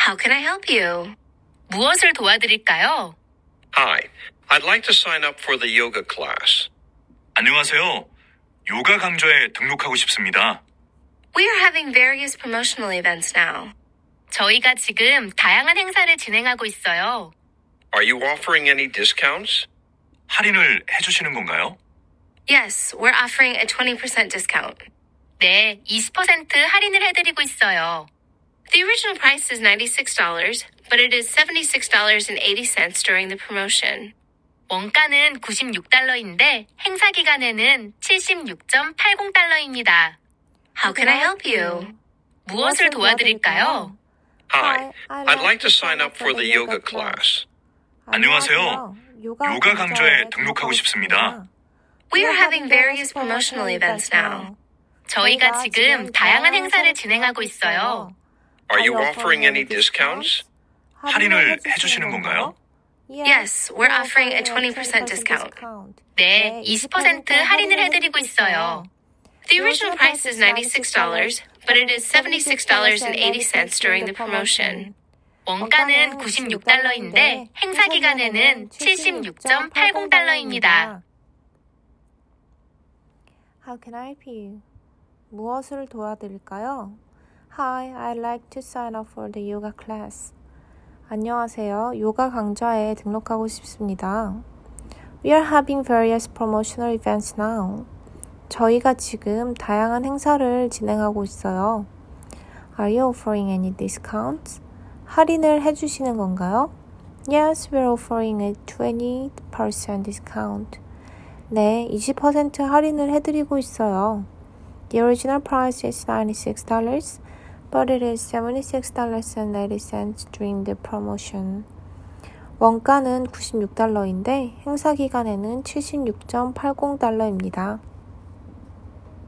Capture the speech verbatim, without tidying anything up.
How can I help you? 무엇을 도와드릴까요? Hi, I'd like to sign up for the yoga class. 안녕하세요. 요가 강좌에 등록하고 싶습니다. We are having various promotional events now. 저희가 지금 다양한 행사를 진행하고 있어요. Are you offering any discounts? 할인을 해주시는 건가요? Yes, we're offering a twenty percent discount. 네, 이십 퍼센트 할인을 해드리고 있어요. The original price is ninety-six dollars, but it is seventy-six dollars and eighty cents during the promotion. 원가는 구십육 달러인데 행사 기간에는 칠십육 점 팔공 달러입니다. How can I help you? 무엇을 도와드릴까요? Hi, I'd like to sign up for the yoga class. 안녕하세요. 요가 강좌에 등록하고 싶습니다. We are having various promotional events now. 저희가 지금 다양한 행사를 진행하고 있어요. Are you offering any discounts? 할인을 해주시는 건가요? Yes, we're offering a twenty percent discount. 네, 이십 퍼센트 할인을 해드리고 있어요. The original price is ninety-six dollars, but it is seventy-six dollars and eighty cents during the promotion. 원가는 구십육 달러인데 행사 기간에는 칠십육 점 팔공 달러입니다. How can I help you? 무엇을 도와드릴까요? Hi, I'd like to sign up for the yoga class. 안녕하세요. 요가 강좌에 등록하고 싶습니다. We are having various promotional events now. 저희가 지금 다양한 행사를 진행하고 있어요. Are you offering any discounts? 할인을 해주시는 건가요? Yes, we're offering a twenty percent discount. 네, 이십 퍼센트 할인을 해드리고 있어요. The original price is ninety-six dollars, but it is seventy-six dollars and eighty cents during the promotion. 원가는 구십육 달러인데 행사 기간에는 칠십육 점 팔공 달러입니다.